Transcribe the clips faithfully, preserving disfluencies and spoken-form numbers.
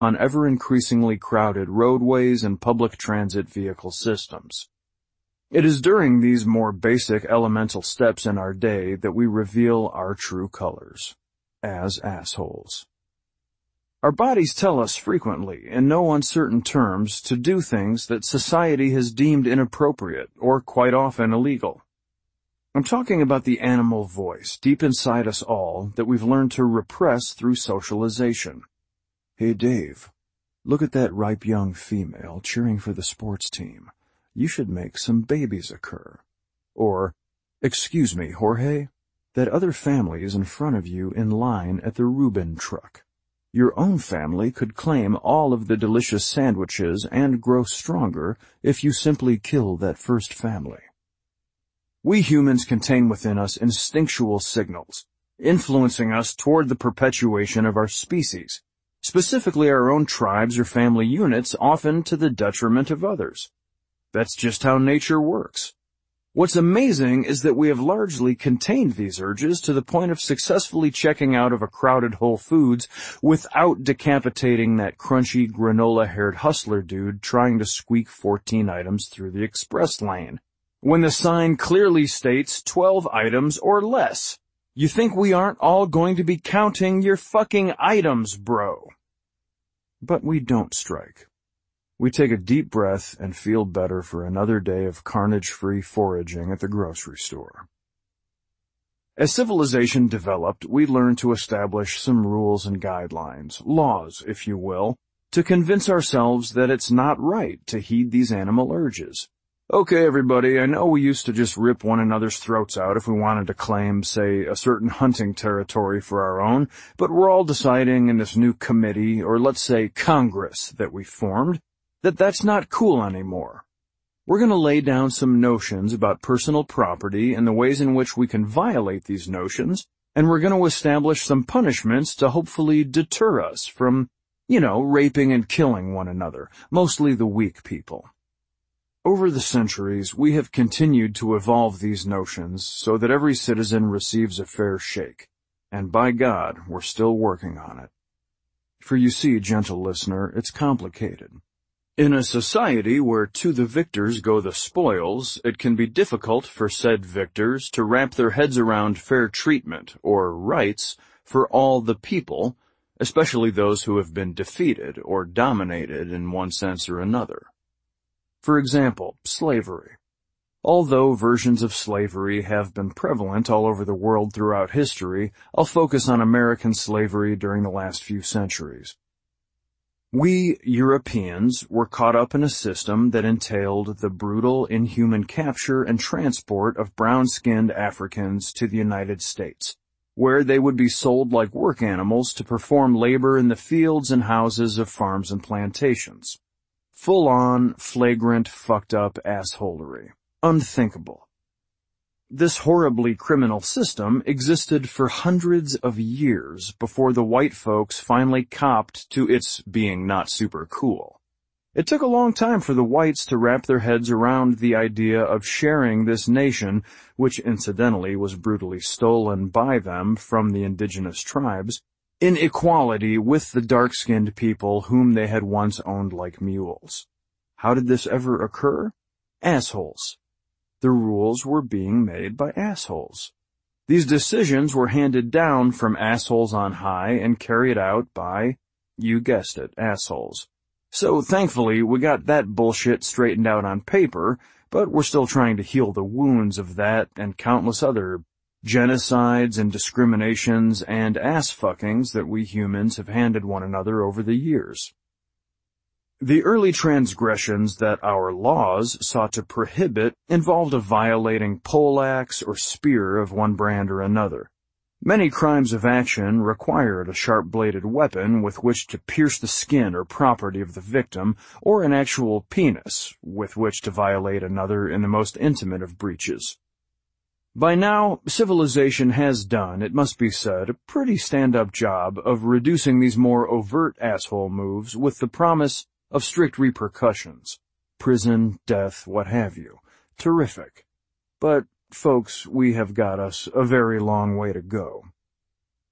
on ever-increasingly crowded roadways and public transit vehicle systems. It is during these more basic elemental steps in our day that we reveal our true colors, as assholes. Our bodies tell us frequently, in no uncertain terms, to do things that society has deemed inappropriate or quite often illegal. I'm talking about the animal voice deep inside us all that we've learned to repress through socialization. Hey Dave, look at that ripe young female cheering for the sports team. You should make some babies occur. Or, excuse me, Jorge, that other family is in front of you in line at the Reuben truck. Your own family could claim all of the delicious sandwiches and grow stronger if you simply kill that first family. We humans contain within us instinctual signals, influencing us toward the perpetuation of our species, specifically our own tribes or family units, often to the detriment of others. That's just how nature works. What's amazing is that we have largely contained these urges to the point of successfully checking out of a crowded Whole Foods without decapitating that crunchy granola-haired hustler dude trying to squeak fourteen items through the express lane, when the sign clearly states twelve items or less. You think we aren't all going to be counting your fucking items, bro? But we don't strike. We take a deep breath and feel better for another day of carnage-free foraging at the grocery store. As civilization developed, we learned to establish some rules and guidelines, laws, if you will, to convince ourselves that it's not right to heed these animal urges. Okay, everybody, I know we used to just rip one another's throats out if we wanted to claim, say, a certain hunting territory for our own, but we're all deciding in this new committee, or let's say Congress, that we formed, that that's not cool anymore. We're going to lay down some notions about personal property and the ways in which we can violate these notions, and we're going to establish some punishments to hopefully deter us from, you know, raping and killing one another, mostly the weak people. Over the centuries, we have continued to evolve these notions so that every citizen receives a fair shake, and by God, we're still working on it. For you see, gentle listener, it's complicated. In a society where to the victors go the spoils, it can be difficult for said victors to wrap their heads around fair treatment, or rights, for all the people, especially those who have been defeated or dominated in one sense or another. For example, slavery. Although versions of slavery have been prevalent all over the world throughout history, I'll focus on American slavery during the last few centuries. We, Europeans, were caught up in a system that entailed the brutal, inhuman capture and transport of brown-skinned Africans to the United States, where they would be sold like work animals to perform labor in the fields and houses of farms and plantations. Full-on, flagrant, fucked-up assholery. Unthinkable. This horribly criminal system existed for hundreds of years before the white folks finally copped to its being not super cool. It took a long time for the whites to wrap their heads around the idea of sharing this nation, which incidentally was brutally stolen by them from the indigenous tribes, in equality with the dark-skinned people whom they had once owned like mules. How did this ever occur? Assholes. The rules were being made by assholes. These decisions were handed down from assholes on high and carried out by, you guessed it, assholes. So thankfully, we got that bullshit straightened out on paper, but we're still trying to heal the wounds of that and countless other genocides and discriminations and ass-fuckings that we humans have handed one another over the years. The early transgressions that our laws sought to prohibit involved a violating poleaxe or spear of one brand or another. Many crimes of action required a sharp-bladed weapon with which to pierce the skin or property of the victim, or an actual penis with which to violate another in the most intimate of breaches. By now, civilization has done, it must be said, a pretty stand-up job of reducing these more overt asshole moves with the promise of strict repercussions. Prison, death, what have you. Terrific. But, folks, we have got us a very long way to go.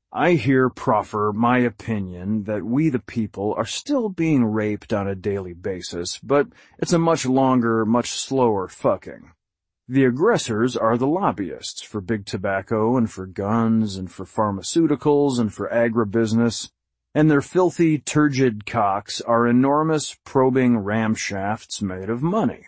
I here proffer my opinion that we the people are still being raped on a daily basis, but it's a much longer, much slower fucking. The aggressors are the lobbyists for big tobacco and for guns and for pharmaceuticals and for agribusiness, and their filthy, turgid cocks are enormous, probing ramshafts made of money.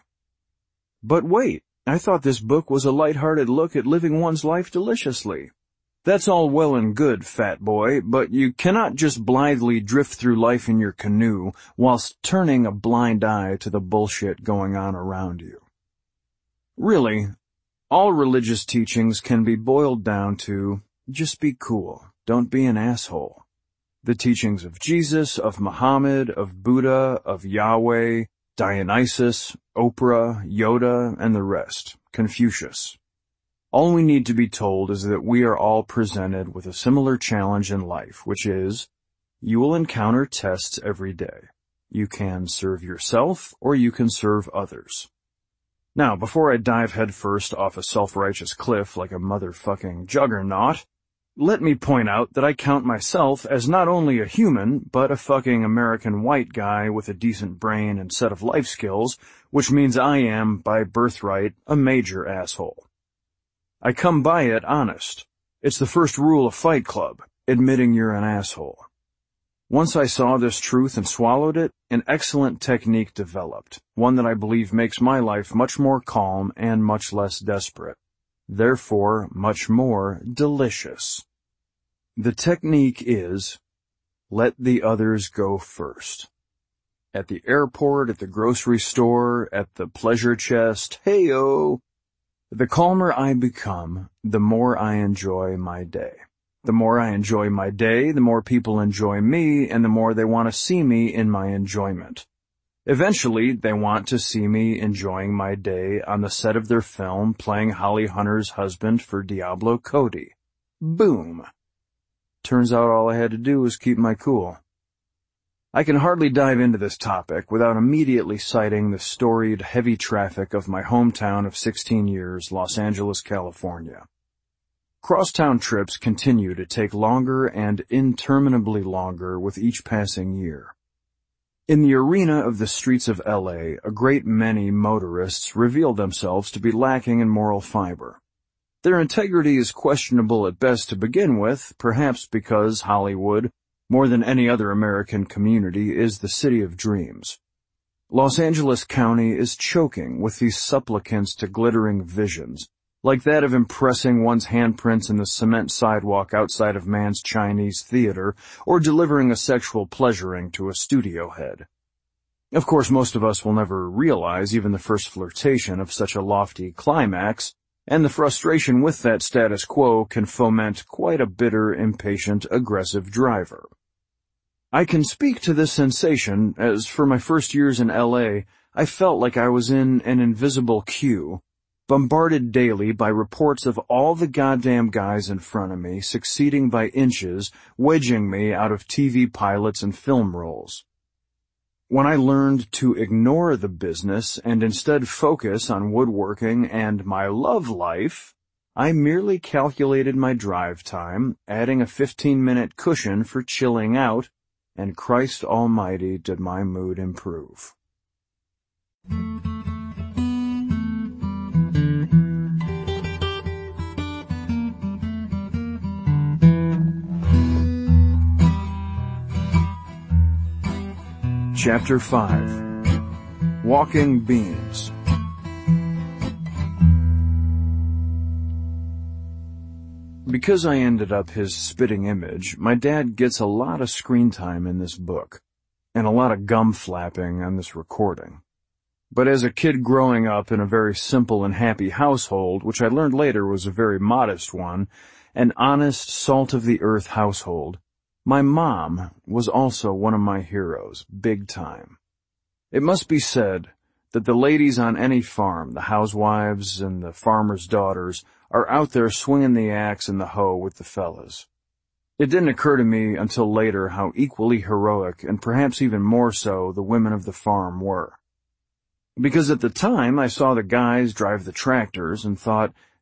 But wait, I thought this book was a light-hearted look at living one's life deliciously. That's all well and good, fat boy, but you cannot just blithely drift through life in your canoe whilst turning a blind eye to the bullshit going on around you. Really, all religious teachings can be boiled down to, just be cool, don't be an asshole. The teachings of Jesus, of Muhammad, of Buddha, of Yahweh, Dionysus, Oprah, Yoda, and the rest, Confucius. All we need to be told is that we are all presented with a similar challenge in life, which is, you will encounter tests every day. You can serve yourself, or you can serve others. Now, before I dive headfirst off a self-righteous cliff like a motherfucking juggernaut, let me point out that I count myself as not only a human, but a fucking American white guy with a decent brain and set of life skills, which means I am, by birthright, a major asshole. I come by it honest. It's the first rule of Fight Club, admitting you're an asshole. Once I saw this truth and swallowed it, an excellent technique developed, one that I believe makes my life much more calm and much less desperate. Therefore, much more delicious. The technique is, let the others go first. At the airport, at the grocery store, at the pleasure chest, hey-o! The calmer I become, the more I enjoy my day. The more I enjoy my day, the more people enjoy me, and the more they want to see me in my enjoyment. Eventually, they want to see me enjoying my day on the set of their film playing Holly Hunter's husband for Diablo Cody. Boom. Turns out all I had to do was keep my cool. I can hardly dive into this topic without immediately citing the storied heavy traffic of my hometown of sixteen years, Los Angeles, California. Crosstown trips continue to take longer and interminably longer with each passing year. In the arena of the streets of L A, a great many motorists reveal themselves to be lacking in moral fiber. Their integrity is questionable at best to begin with, perhaps because Hollywood, more than any other American community, is the city of dreams. Los Angeles County is choking with these supplicants to glittering visions, like that of impressing one's handprints in the cement sidewalk outside of Mann's Chinese Theater, or delivering a sexual pleasuring to a studio head. Of course, most of us will never realize even the first flirtation of such a lofty climax, and the frustration with that status quo can foment quite a bitter, impatient, aggressive driver. I can speak to this sensation, as for my first years in L A, I felt like I was in an invisible queue, bombarded daily by reports of all the goddamn guys in front of me succeeding by inches, wedging me out of T V pilots and film roles. When I learned to ignore the business and instead focus on woodworking and my love life, I merely calculated my drive time, adding a fifteen-minute cushion for chilling out, and Christ Almighty did my mood improve. Chapter five. Walking Beams. Because I ended up his spitting image, my dad gets a lot of screen time in this book, and a lot of gum flapping on this recording. But as a kid growing up in a very simple and happy household, which I learned later was a very modest one, an honest, salt-of-the-earth household, my mom was also one of my heroes, big time. It must be said that the ladies on any farm, the housewives and the farmers' daughters, are out there swinging the axe and the hoe with the fellas. It didn't occur to me until later how equally heroic, and perhaps even more so, the women of the farm were. Because at the time I saw the guys drive the tractors and thought,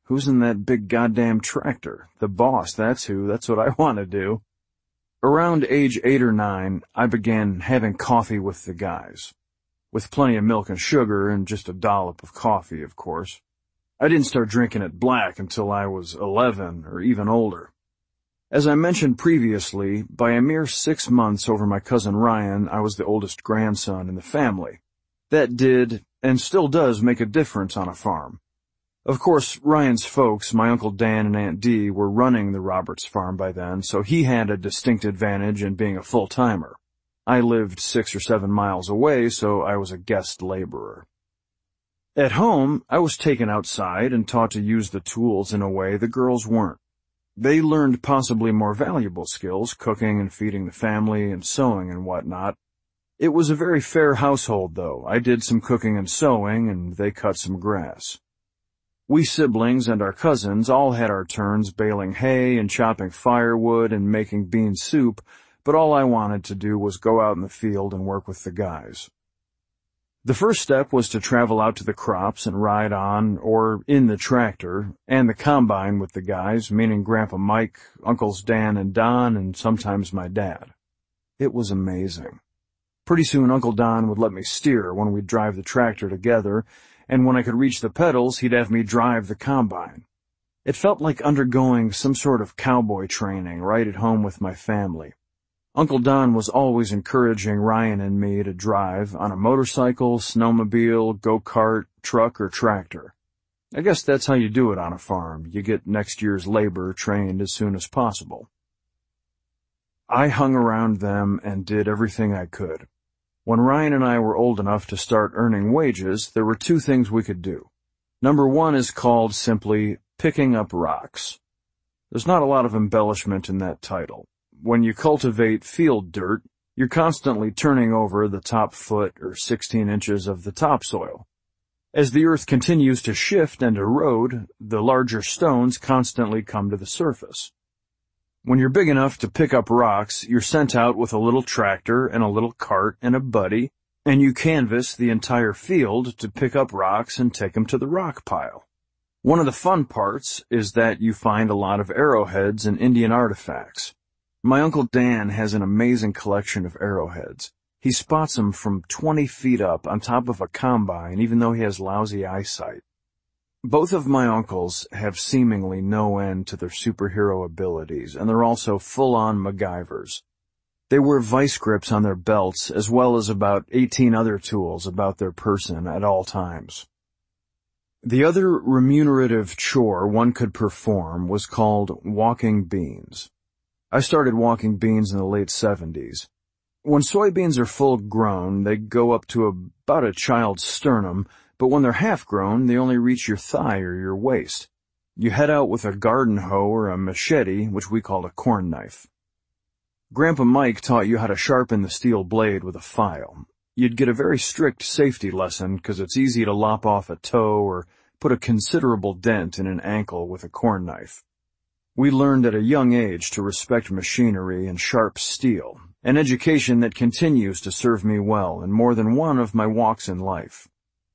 Who's in that big goddamn tractor? The boss, that's who. That's what I want to do. Around age eight or nine, I began having coffee with the guys. With plenty of milk and sugar and just a dollop of coffee, of course. I didn't start drinking it black until I was eleven or even older. As I mentioned previously, by a mere six months over my cousin Ryan, I was the oldest grandson in the family. That did, and still does, make a difference on a farm. Of course, Ryan's folks, my Uncle Dan and Aunt Dee, were running the Roberts farm by then, so he had a distinct advantage in being a full-timer. I lived six or seven miles away, so I was a guest laborer. At home, I was taken outside and taught to use the tools in a way the girls weren't. They learned possibly more valuable skills, cooking and feeding the family and sewing and whatnot. It was a very fair household, though. I did some cooking and sewing, and they cut some grass. We siblings and our cousins all had our turns baling hay and chopping firewood and making bean soup, but all I wanted to do was go out in the field and work with the guys. The first step was to travel out to the crops and ride on, or in the tractor, and the combine with the guys, meaning Grandpa Mike, Uncles Dan and Don, and sometimes my dad. It was amazing. Pretty soon Uncle Don would let me steer when we'd drive the tractor together, and when I could reach the pedals, he'd have me drive the combine. It felt like undergoing some sort of cowboy training right at home with my family. Uncle Don was always encouraging Ryan and me to drive on a motorcycle, snowmobile, go-kart, truck, or tractor. I guess that's how you do it on a farm. You get next year's labor trained as soon as possible. I hung around them and did everything I could. When Ryan and I were old enough to start earning wages, there were two things we could do. Number one is called simply picking up rocks. There's not a lot of embellishment in that title. When you cultivate field dirt, you're constantly turning over the top foot or sixteen inches of the topsoil. As the earth continues to shift and erode, the larger stones constantly come to the surface. When you're big enough to pick up rocks, you're sent out with a little tractor and a little cart and a buddy, and you canvass the entire field to pick up rocks and take them to the rock pile. One of the fun parts is that you find a lot of arrowheads and Indian artifacts. My Uncle Dan has an amazing collection of arrowheads. He spots them from twenty feet up on top of a combine, even though he has lousy eyesight. Both of my uncles have seemingly no end to their superhero abilities, and they're also full-on MacGyvers. They wear vice grips on their belts, as well as about eighteen other tools about their person at all times. The other remunerative chore one could perform was called walking beans. I started walking beans in the late seventies. When soybeans are full grown, they go up to about a child's sternum, but when they're half grown, they only reach your thigh or your waist. You head out with a garden hoe or a machete, which we called a corn knife. Grandpa Mike taught you how to sharpen the steel blade with a file. You'd get a very strict safety lesson because it's easy to lop off a toe or put a considerable dent in an ankle with a corn knife. We learned at a young age to respect machinery and sharp steel, an education that continues to serve me well in more than one of my walks in life.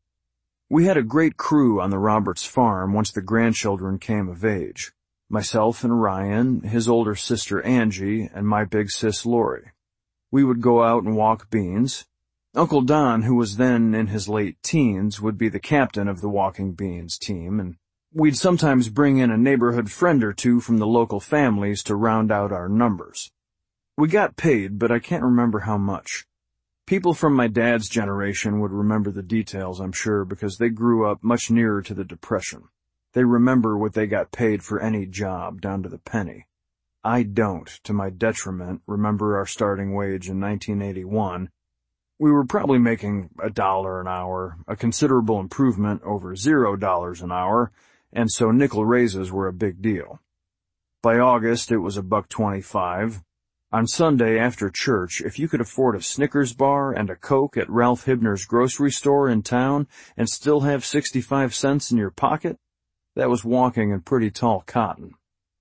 We had a great crew on the Roberts farm once the grandchildren came of age. Myself and Ryan, his older sister Angie, and my big sis Lori. We would go out and walk beans. Uncle Don, who was then in his late teens, would be the captain of the walking beans team, and we'd sometimes bring in a neighborhood friend or two from the local families to round out our numbers. We got paid, but I can't remember how much. People from my dad's generation would remember the details, I'm sure, because they grew up much nearer to the Depression. They remember what they got paid for any job, down to the penny. I don't, to my detriment, remember our starting wage in nineteen eighty-one. We were probably making a dollar an hour, a considerable improvement over zero dollars an hour, and so nickel raises were a big deal. By August, it was a buck twenty-five. On Sunday after church, if you could afford a Snickers bar and a Coke at Ralph Hibner's grocery store in town and still have sixty-five cents in your pocket, that was walking in pretty tall cotton.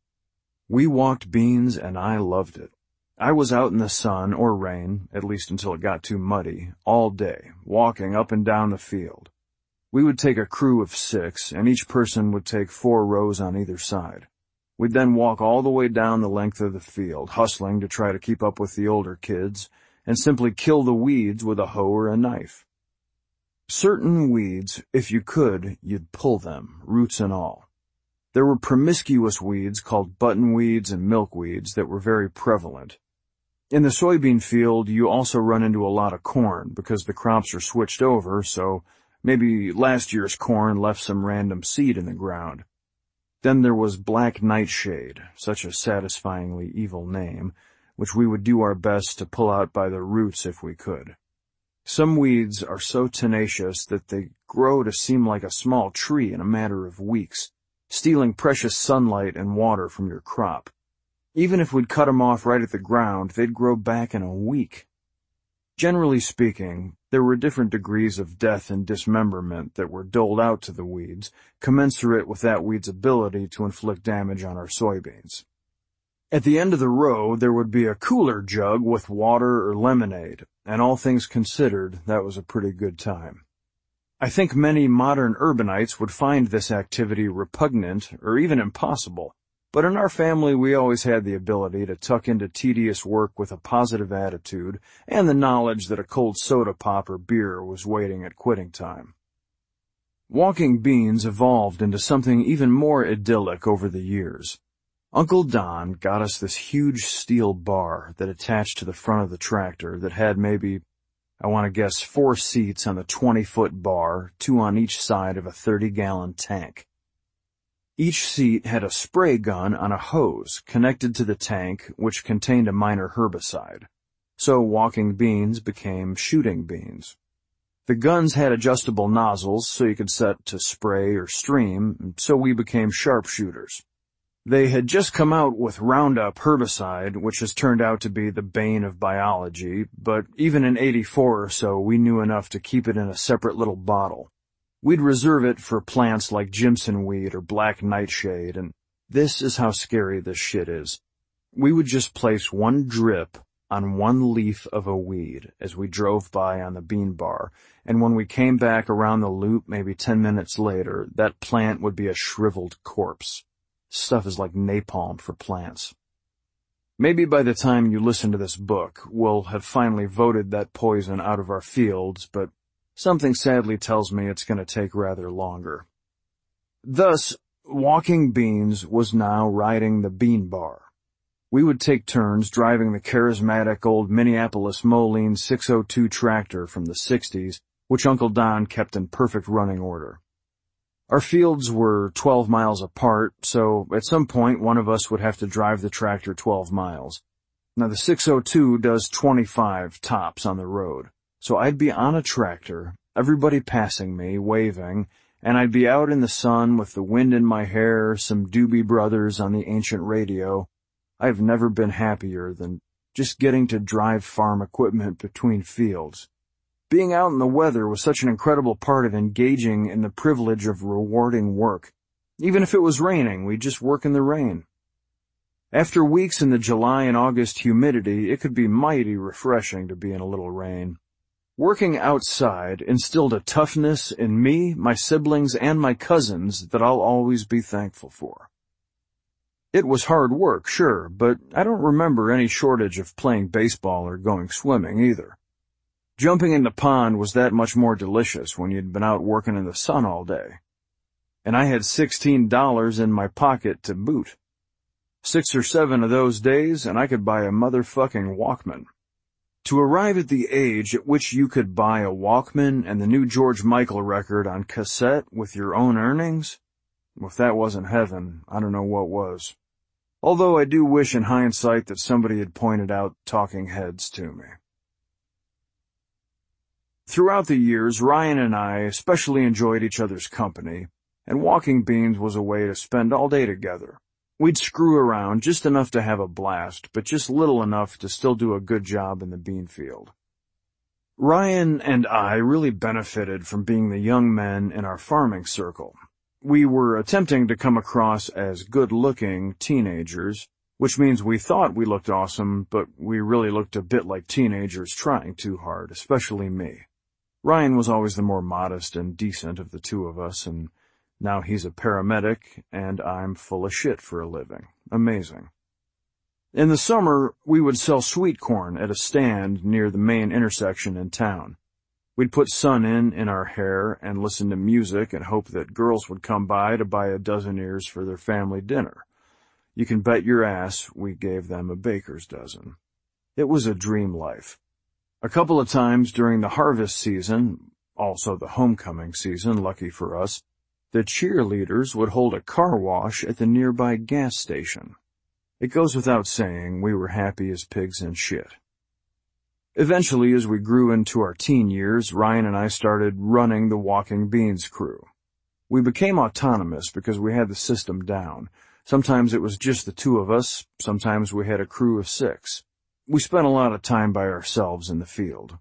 We walked beans, and I loved it. I was out in the sun or rain, at least until it got too muddy, all day, walking up and down the field. We would take a crew of six, and each person would take four rows on either side. We'd then walk all the way down the length of the field, hustling to try to keep up with the older kids, and simply kill the weeds with a hoe or a knife. Certain weeds, if you could, you'd pull them, roots and all. There were promiscuous weeds called buttonweeds and milkweeds that were very prevalent. In the soybean field, you also run into a lot of corn because the crops are switched over, so maybe last year's corn left some random seed in the ground. Then there was black nightshade, such a satisfyingly evil name, which we would do our best to pull out by the roots if we could. Some weeds are so tenacious that they grow to seem like a small tree in a matter of weeks, stealing precious sunlight and water from your crop. Even if we'd cut them off right at the ground, they'd grow back in a week. Generally speaking, there were different degrees of death and dismemberment that were doled out to the weeds, commensurate with that weed's ability to inflict damage on our soybeans. At the end of the row, there would be a cooler jug with water or lemonade, and all things considered, that was a pretty good time. I think many modern urbanites would find this activity repugnant or even impossible, but in our family we always had the ability to tuck into tedious work with a positive attitude and the knowledge that a cold soda pop or beer was waiting at quitting time. Walking beans evolved into something even more idyllic over the years. Uncle Don got us this huge steel bar that attached to the front of the tractor that had maybe, I want to guess, four seats on the twenty-foot bar, two on each side of a thirty-gallon tank. Each seat had a spray gun on a hose connected to the tank, which contained a minor herbicide. So walking beans became shooting beans. The guns had adjustable nozzles so you could set to spray or stream, so we became sharpshooters. They had just come out with Roundup herbicide, which has turned out to be the bane of biology, but even in eighty-four or so we knew enough to keep it in a separate little bottle. We'd reserve it for plants like Jimson weed or black nightshade, and this is how scary this shit is. We would just place one drip on one leaf of a weed as we drove by on the bean bar, and when we came back around the loop maybe ten minutes later, that plant would be a shriveled corpse. Stuff is like napalm for plants. Maybe by the time you listen to this book, we'll have finally voted that poison out of our fields, but something sadly tells me it's going to take rather longer. Thus, walking beans was now riding the bean bar. We would take turns driving the charismatic old Minneapolis Moline six oh two tractor from the sixties, which Uncle Don kept in perfect running order. Our fields were twelve miles apart, so at some point one of us would have to drive the tractor twelve miles. Now the six oh two does twenty-five tops on the road. So I'd be on a tractor, everybody passing me, waving, and I'd be out in the sun with the wind in my hair, some Doobie Brothers on the ancient radio. I've never been happier than just getting to drive farm equipment between fields. Being out in the weather was such an incredible part of engaging in the privilege of rewarding work. Even if it was raining, we'd just work in the rain. After weeks in the July and August humidity, it could be mighty refreshing to be in a little rain. Working outside instilled a toughness in me, my siblings, and my cousins that I'll always be thankful for. It was hard work, sure, but I don't remember any shortage of playing baseball or going swimming either. Jumping in the pond was that much more delicious when you'd been out working in the sun all day. And I had sixteen dollars in my pocket to boot. Six or seven of those days, and I could buy a motherfucking Walkman. To arrive at the age at which you could buy a Walkman and the new George Michael record on cassette with your own earnings? Well, if that wasn't heaven, I don't know what was. Although I do wish in hindsight that somebody had pointed out Talking Heads to me. Throughout the years, Ryan and I especially enjoyed each other's company, and walking beans was a way to spend all day together. We'd screw around just enough to have a blast, but just little enough to still do a good job in the bean field. Ryan and I really benefited from being the young men in our farming circle. We were attempting to come across as good-looking teenagers, which means we thought we looked awesome, but we really looked a bit like teenagers trying too hard, especially me. Ryan was always the more modest and decent of the two of us, and now he's a paramedic, and I'm full of shit for a living. Amazing. In the summer, we would sell sweet corn at a stand near the main intersection in town. We'd put sun in in our hair and listen to music and hope that girls would come by to buy a dozen ears for their family dinner. You can bet your ass we gave them a baker's dozen. It was a dream life. A couple of times during the harvest season, also the homecoming season, lucky for us, the cheerleaders would hold a car wash at the nearby gas station. It goes without saying we were happy as pigs in shit. Eventually, as we grew into our teen years, Ryan and I started running the Walking Beans crew. We became autonomous because we had the system down. Sometimes it was just the two of us, sometimes we had a crew of six. We spent a lot of time by ourselves in the field.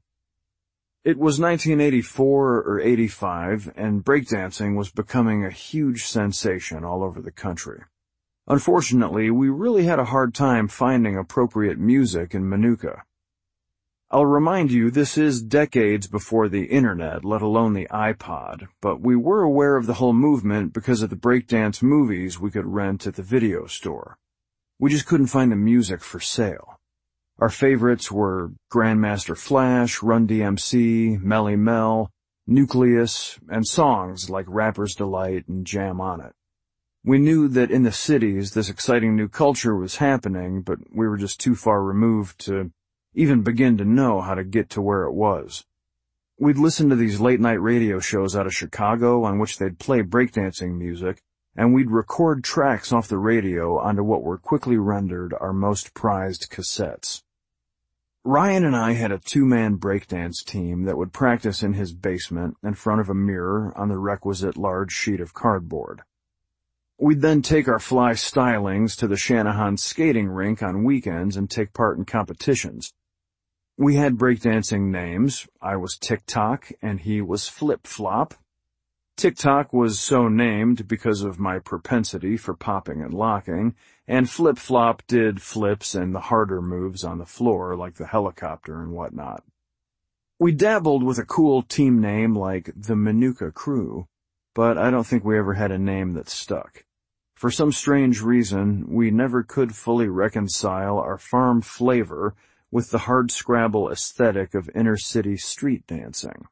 It was nineteen eighty-four or eighty-five, and breakdancing was becoming a huge sensation all over the country. Unfortunately, we really had a hard time finding appropriate music in Manuka. I'll remind you, this is decades before the internet, let alone the iPod, but we were aware of the whole movement because of the breakdance movies we could rent at the video store. We just couldn't find the music for sale. Our favorites were Grandmaster Flash, Run D M C, Melly Mel, Nucleus, and songs like Rapper's Delight and Jam On It. We knew that in the cities this exciting new culture was happening, but we were just too far removed to even begin to know how to get to where it was. We'd listen to these late-night radio shows out of Chicago on which they'd play breakdancing music, and we'd record tracks off the radio onto what were quickly rendered our most prized cassettes. Ryan and I had a two-man breakdance team that would practice in his basement in front of a mirror on the requisite large sheet of cardboard. We'd then take our fly stylings to the Shanahan skating rink on weekends and take part in competitions. We had breakdancing names. I was Tick-Tock and he was Flip-Flop. Tick-Tock was so named because of my propensity for popping and locking, and Flip-Flop did flips and the harder moves on the floor like the helicopter and whatnot. We dabbled with a cool team name like the Manuka Crew, but I don't think we ever had a name that stuck. For some strange reason, we never could fully reconcile our farm flavor with the hardscrabble aesthetic of inner-city street dancing.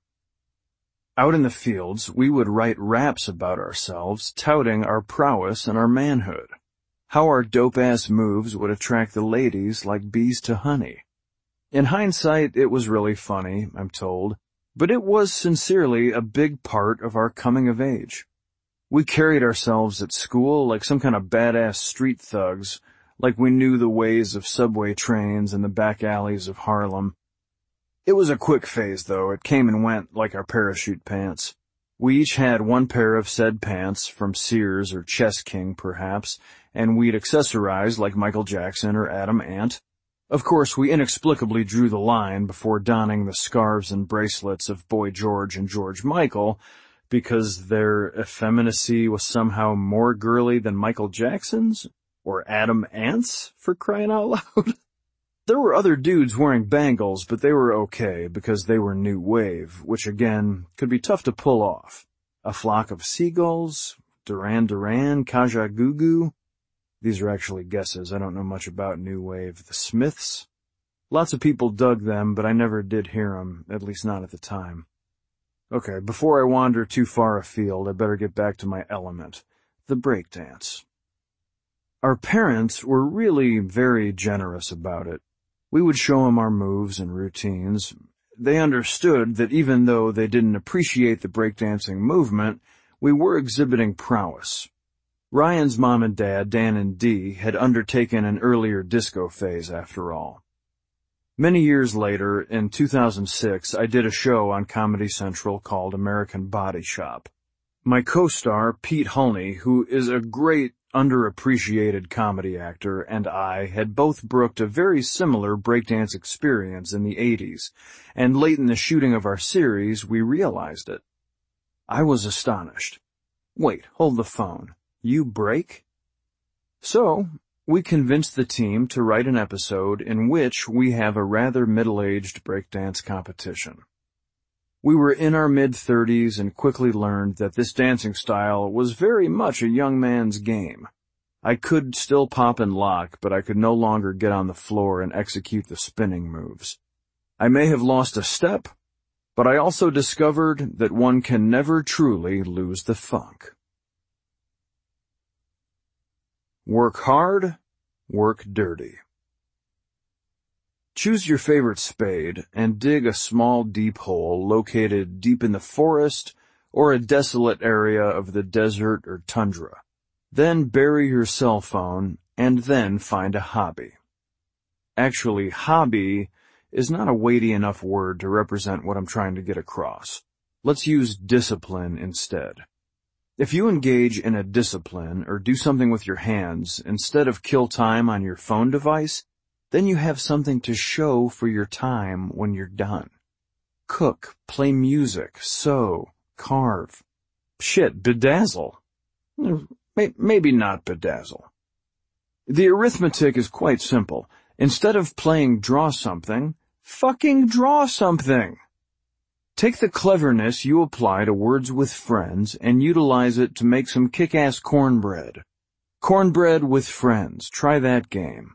Out in the fields, we would write raps about ourselves, touting our prowess and our manhood. How our dope-ass moves would attract the ladies like bees to honey. In hindsight, it was really funny, I'm told, but it was sincerely a big part of our coming of age. We carried ourselves at school like some kind of badass street thugs, like we knew the ways of subway trains and the back alleys of Harlem. It was a quick phase, though. It came and went like our parachute pants. We each had one pair of said pants, from Sears or Chess King, perhaps, and we'd accessorize like Michael Jackson or Adam Ant. Of course, we inexplicably drew the line before donning the scarves and bracelets of Boy George and George Michael, because their effeminacy was somehow more girly than Michael Jackson's? Or Adam Ant's, for crying out loud? There were other dudes wearing bangles, but they were okay because they were new wave, which again could be tough to pull off. A Flock of Seagulls, Duran Duran, Kaja Gugu. These are actually guesses. I don't know much about new wave. The Smiths. Lots of people dug them, but I never did hear them, at least not at the time. Okay, before I wander too far afield, I better get back to my element, the breakdance. Our parents were really very generous about it. We would show them our moves and routines. They understood that even though they didn't appreciate the breakdancing movement, we were exhibiting prowess. Ryan's mom and dad, Dan and Dee, had undertaken an earlier disco phase after all. Many years later, in two thousand six, I did a show on Comedy Central called American Body Shop. My co-star, Pete Hulney, who is a great underappreciated comedy actor, and I had both brooked a very similar breakdance experience in the eighties, and late in the shooting of our series, we realized it. I was astonished. Wait, hold the phone. You break? So, we convinced the team to write an episode in which we have a rather middle-aged breakdance competition. We were in our mid-thirties and quickly learned that this dancing style was very much a young man's game. I could still pop and lock, but I could no longer get on the floor and execute the spinning moves. I may have lost a step, but I also discovered that one can never truly lose the funk. Work hard, work dirty. Choose your favorite spade and dig a small deep hole located deep in the forest or a desolate area of the desert or tundra. Then bury your cell phone and then find a hobby. Actually, hobby is not a weighty enough word to represent what I'm trying to get across. Let's use discipline instead. If you engage in a discipline or do something with your hands instead of kill time on your phone device, then you have something to show for your time when you're done. Cook, play music, sew, carve. Shit, bedazzle. Maybe not bedazzle. The arithmetic is quite simple. Instead of playing draw something, fucking draw something. Take the cleverness you apply to words with friends and utilize it to make some kick-ass cornbread. Cornbread with friends. Try that game.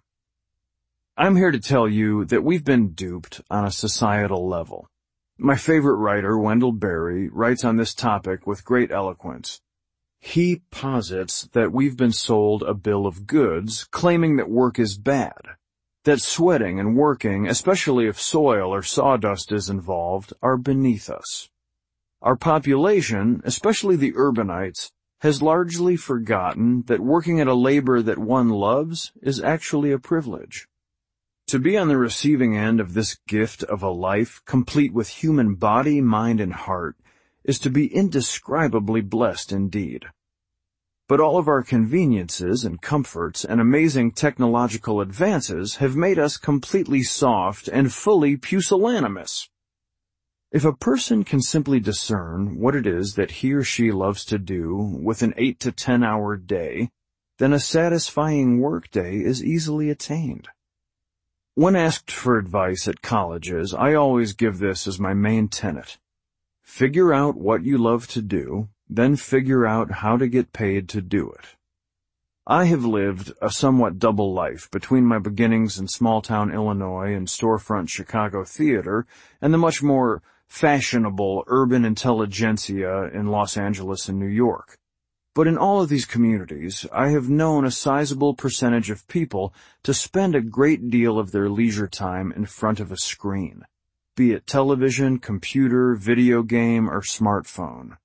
I'm here to tell you that we've been duped on a societal level. My favorite writer, Wendell Berry, writes on this topic with great eloquence. He posits that we've been sold a bill of goods claiming that work is bad, that sweating and working, especially if soil or sawdust is involved, are beneath us. Our population, especially the urbanites, has largely forgotten that working at a labor that one loves is actually a privilege. To be on the receiving end of this gift of a life complete with human body, mind, and heart is to be indescribably blessed indeed. But all of our conveniences and comforts and amazing technological advances have made us completely soft and fully pusillanimous. If a person can simply discern what it is that he or she loves to do with an eight to ten hour day, then a satisfying workday is easily attained. When asked for advice at colleges, I always give this as my main tenet. Figure out what you love to do, then figure out how to get paid to do it. I have lived a somewhat double life between my beginnings in small-town Illinois and storefront Chicago theater and the much more fashionable urban intelligentsia in Los Angeles and New York. But in all of these communities, I have known a sizable percentage of people to spend a great deal of their leisure time in front of a screen, be it television, computer, video game, or smartphone.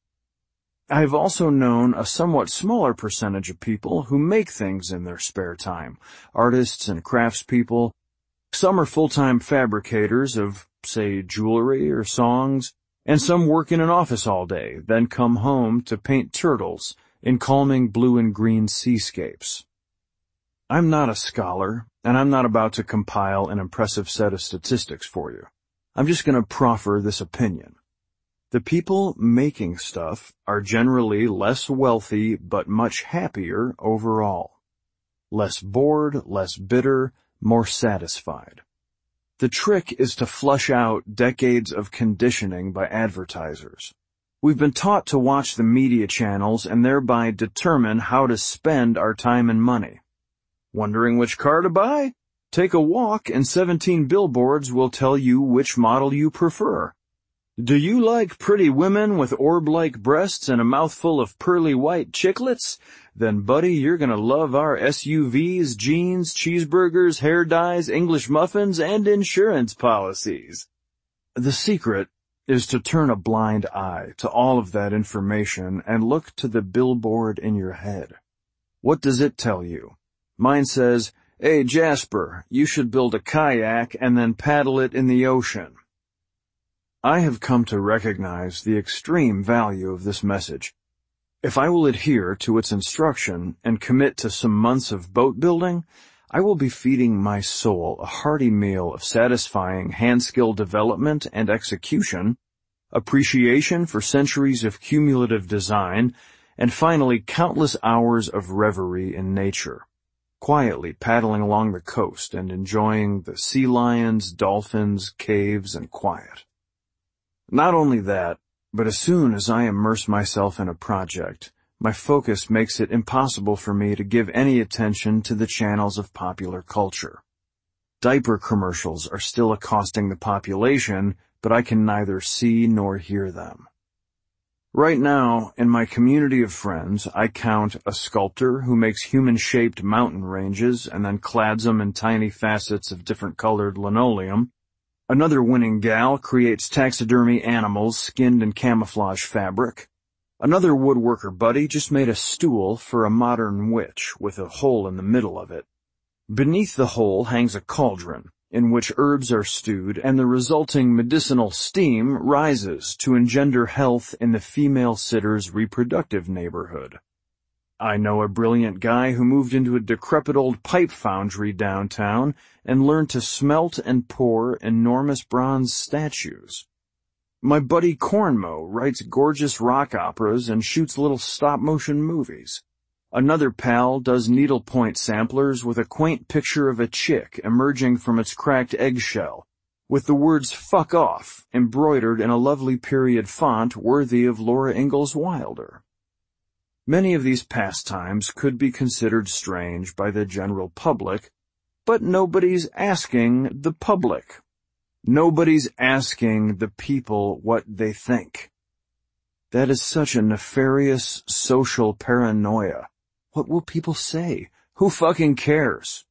I have also known a somewhat smaller percentage of people who make things in their spare time, artists and craftspeople. Some are full-time fabricators of, say, jewelry or songs, and some work in an office all day, then come home to paint turtles in calming blue and green seascapes. I'm not a scholar, and I'm not about to compile an impressive set of statistics for you. I'm just going to proffer this opinion. The people making stuff are generally less wealthy but much happier overall. Less bored, less bitter, more satisfied. The trick is to flush out decades of conditioning by advertisers. We've been taught to watch the media channels and thereby determine how to spend our time and money. Wondering which car to buy? Take a walk and seventeen billboards will tell you which model you prefer. Do you like pretty women with orb-like breasts and a mouthful of pearly white chiclets? Then, buddy, you're gonna love our S U Vs, jeans, cheeseburgers, hair dyes, English muffins, and insurance policies. The secret is to turn a blind eye to all of that information and look to the billboard in your head. What does it tell you? Mine says, "Hey, Jasper, you should build a kayak and then paddle it in the ocean." I have come to recognize the extreme value of this message. If I will adhere to its instruction and commit to some months of boat building, I will be feeding my soul a hearty meal of satisfying hand skill development and execution, appreciation for centuries of cumulative design, and finally countless hours of reverie in nature, quietly paddling along the coast and enjoying the sea lions, dolphins, caves, and quiet. Not only that, but as soon as I immerse myself in a project, my focus makes it impossible for me to give any attention to the channels of popular culture. Diaper commercials are still accosting the population, but I can neither see nor hear them. Right now, in my community of friends, I count a sculptor who makes human-shaped mountain ranges and then clads them in tiny facets of different colored linoleum. Another winning gal creates taxidermy animals skinned in camouflage fabric. Another woodworker buddy just made a stool for a modern witch with a hole in the middle of it. Beneath the hole hangs a cauldron, in which herbs are stewed and the resulting medicinal steam rises to engender health in the female sitter's reproductive neighborhood. I know a brilliant guy who moved into a decrepit old pipe foundry downtown and learned to smelt and pour enormous bronze statues. My buddy Cornmo writes gorgeous rock operas and shoots little stop-motion movies. Another pal does needlepoint samplers with a quaint picture of a chick emerging from its cracked eggshell, with the words "fuck off" embroidered in a lovely period font worthy of Laura Ingalls Wilder. Many of these pastimes could be considered strange by the general public, but nobody's asking the public. Nobody's asking the people what they think. That is such a nefarious social paranoia. What will people say? Who fucking cares?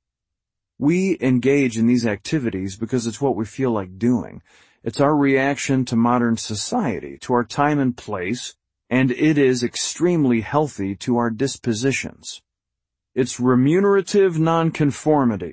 We engage in these activities because it's what we feel like doing. It's our reaction to modern society, to our time and place, and it is extremely healthy to our dispositions. It's remunerative nonconformity.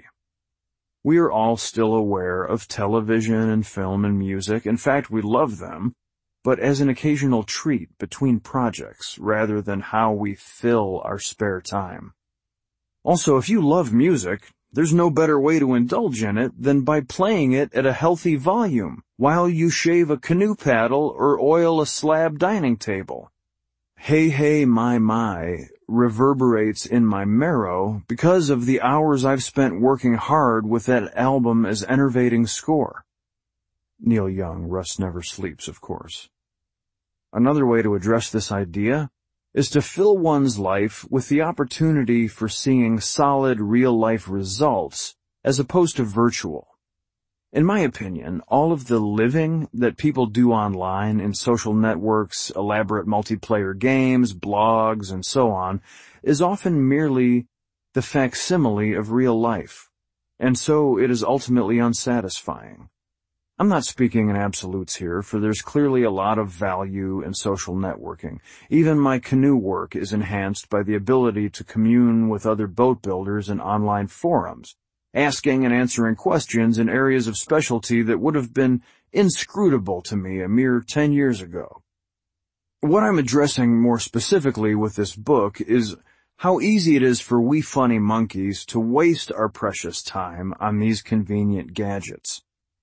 We are all still aware of television and film and music. In fact, we love them, but as an occasional treat between projects rather than how we fill our spare time. Also, if you love music, there's no better way to indulge in it than by playing it at a healthy volume while you shave a canoe paddle or oil a slab dining table. Hey Hey My My reverberates in my marrow because of the hours I've spent working hard with that album as enervating score. Neil Young, Rust Never Sleeps, of course. Another way to address this idea is to fill one's life with the opportunity for seeing solid real-life results as opposed to virtual. In my opinion, all of the living that people do online in social networks, elaborate multiplayer games, blogs, and so on is often merely the facsimile of real life, and so it is ultimately unsatisfying. I'm not speaking in absolutes here, for there's clearly a lot of value in social networking. Even my canoe work is enhanced by the ability to commune with other boat builders in online forums, asking and answering questions in areas of specialty that would have been inscrutable to me a mere ten years ago. What I'm addressing more specifically with this book is how easy it is for we funny monkeys to waste our precious time on these convenient gadgets.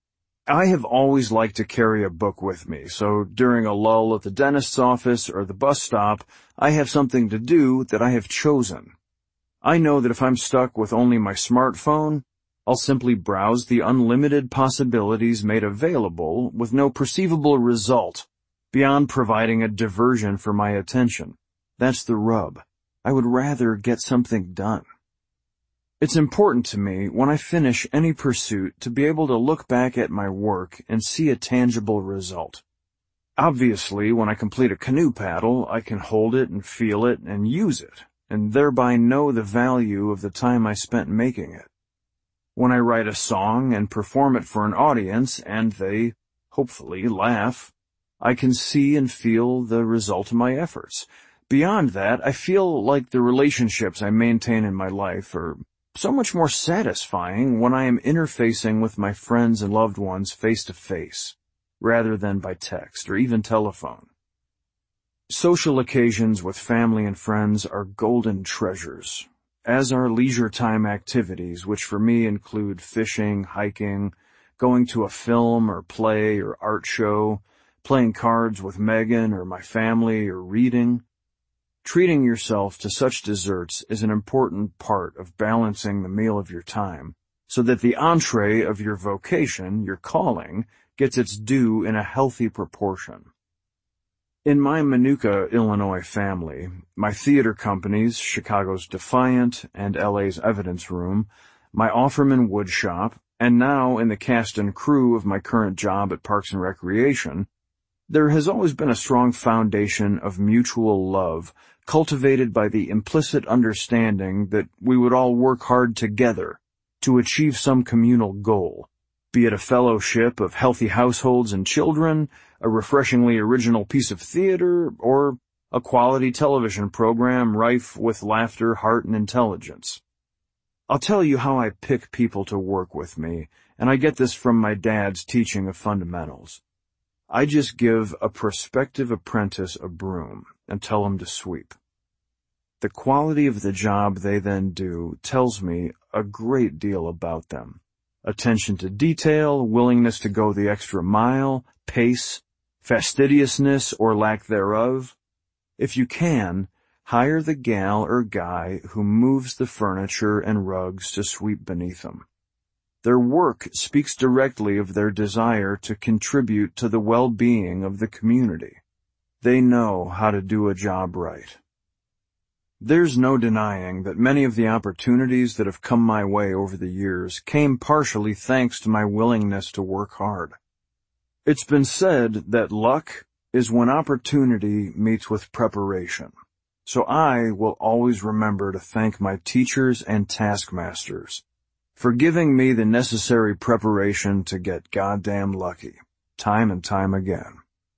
I have always liked to carry a book with me, so during a lull at the dentist's office or the bus stop, I have something to do that I have chosen. I know that if I'm stuck with only my smartphone, I'll simply browse the unlimited possibilities made available with no perceivable result beyond providing a diversion for my attention. That's the rub. I would rather get something done. It's important to me when I finish any pursuit to be able to look back at my work and see a tangible result. Obviously, when I complete a canoe paddle, I can hold it and feel it and use it, and thereby know the value of the time I spent making it. When I write a song and perform it for an audience and they, hopefully, laugh, I can see and feel the result of my efforts. Beyond that, I feel like the relationships I maintain in my life are so much more satisfying when I am interfacing with my friends and loved ones face to face, rather than by text or even telephone. Social occasions with family and friends are golden treasures, as are leisure time activities, which for me include fishing, hiking, going to a film or play or art show, playing cards with Megan or my family, or reading. Treating yourself to such desserts is an important part of balancing the meal of your time, so that the entree of your vocation, your calling, gets its due in a healthy proportion. In my Minooka, Illinois family, my theater companies, Chicago's Defiant and L A's Evidence Room, my Offerman Wood Shop, and now in the cast and crew of my current job at Parks and Recreation, there has always been a strong foundation of mutual love cultivated by the implicit understanding that we would all work hard together to achieve some communal goal, be it a fellowship of healthy households and children, a refreshingly original piece of theater, or a quality television program rife with laughter, heart, and intelligence. I'll tell you how I pick people to work with me, and I get this from my dad's teaching of fundamentals. I just give a prospective apprentice a broom and tell him to sweep. The quality of the job they then do tells me a great deal about them. Attention to detail, willingness to go the extra mile, pace, fastidiousness or lack thereof. If you can, hire the gal or guy who moves the furniture and rugs to sweep beneath them. Their work speaks directly of their desire to contribute to the well-being of the community. They know how to do a job right. There's no denying that many of the opportunities that have come my way over the years came partially thanks to my willingness to work hard. It's been said that luck is when opportunity meets with preparation. So I will always remember to thank my teachers and taskmasters for giving me the necessary preparation to get goddamn lucky, time and time again.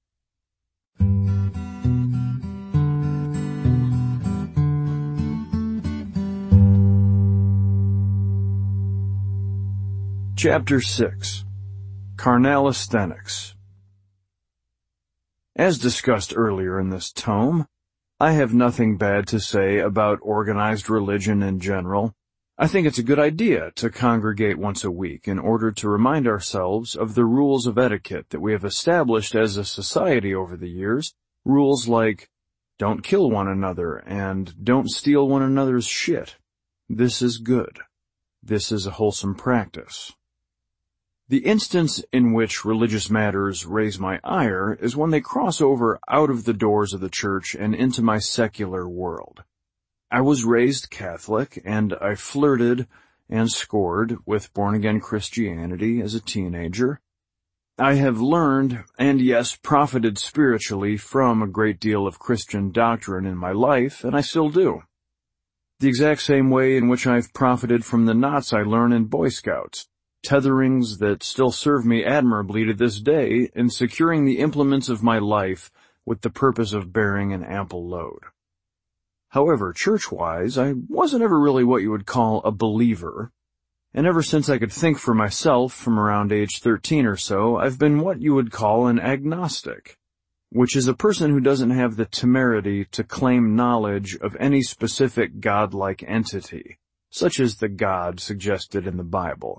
Chapter six. Carnalisthenics. As discussed earlier in this tome, I have nothing bad to say about organized religion in general. I think it's a good idea to congregate once a week in order to remind ourselves of the rules of etiquette that we have established as a society over the years. Rules like, don't kill one another and don't steal one another's shit. This is good. This is a wholesome practice. The instance in which religious matters raise my ire is when they cross over out of the doors of the church and into my secular world. I was raised Catholic, and I flirted and scored with born-again Christianity as a teenager. I have learned, and yes, profited spiritually from a great deal of Christian doctrine in my life, and I still do. The exact same way in which I've profited from the knots I learn in Boy Scouts. Tetherings that still serve me admirably to this day in securing the implements of my life with the purpose of bearing an ample load. However, church-wise, I wasn't ever really what you would call a believer, and ever since I could think for myself from around age thirteen or so, I've been what you would call an agnostic, which is a person who doesn't have the temerity to claim knowledge of any specific godlike entity, such as the God suggested in the Bible.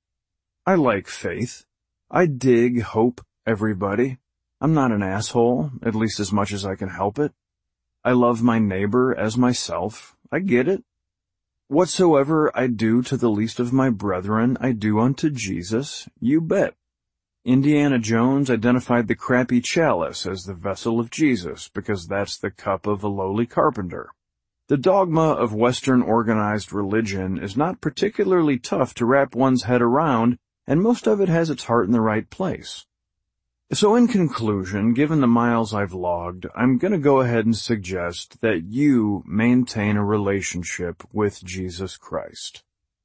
I like faith. I dig hope, everybody. I'm not an asshole, at least as much as I can help it. I love my neighbor as myself. I get it. Whatsoever I do to the least of my brethren, I do unto Jesus. You bet. Indiana Jones identified the crappy chalice as the vessel of Jesus because that's the cup of a lowly carpenter. The dogma of Western organized religion is not particularly tough to wrap one's head around, and most of it has its heart in the right place. So in conclusion, given the miles I've logged, I'm going to go ahead and suggest that you maintain a relationship with Jesus Christ,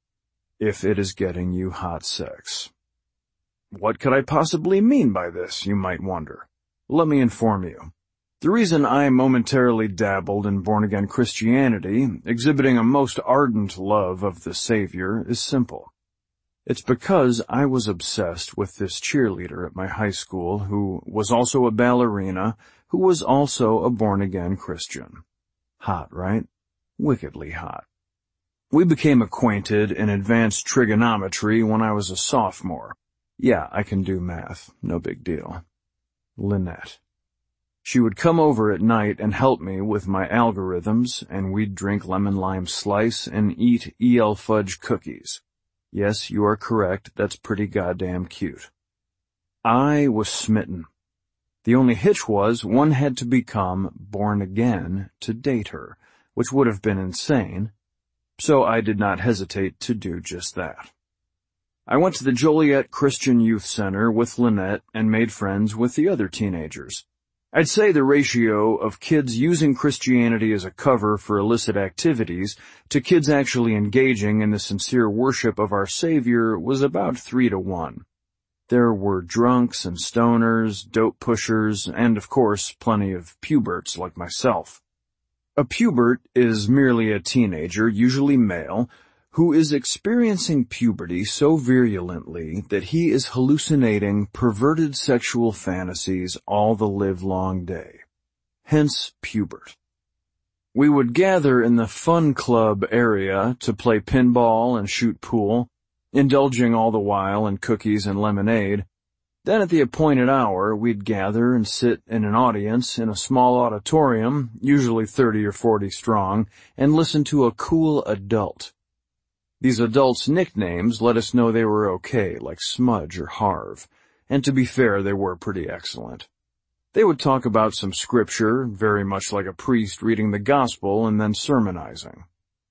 if it is getting you hot sex. What could I possibly mean by this, you might wonder? Let me inform you. The reason I momentarily dabbled in born-again Christianity, exhibiting a most ardent love of the Savior, is simple. It's because I was obsessed with this cheerleader at my high school who was also a ballerina, who was also a born-again Christian. Hot, right? Wickedly hot. We became acquainted in advanced trigonometry when I was a sophomore. Yeah, I can do math. No big deal. Lynette. She would come over at night and help me with my algorithms, and we'd drink lemon lime slice and eat E L fudge cookies. Yes, you are correct. That's pretty goddamn cute. I was smitten. The only hitch was one had to become born again to date her, which would have been insane, so I did not hesitate to do just that. I went to the Joliet Christian Youth Center with Lynette and made friends with the other teenagers. I'd say the ratio of kids using Christianity as a cover for illicit activities to kids actually engaging in the sincere worship of our Savior was about three to one. There were drunks and stoners, dope pushers, and of course plenty of puberts like myself. A pubert is merely a teenager, usually male, who is experiencing puberty so virulently that he is hallucinating perverted sexual fantasies all the livelong day. Hence, pubert. We would gather in the fun club area to play pinball and shoot pool, indulging all the while in cookies and lemonade. Then at the appointed hour, we'd gather and sit in an audience in a small auditorium, usually thirty or forty strong, and listen to a cool adult. These adults' nicknames let us know they were okay, like Smudge or Harv, and to be fair, they were pretty excellent. They would talk about some scripture, very much like a priest reading the gospel and then sermonizing.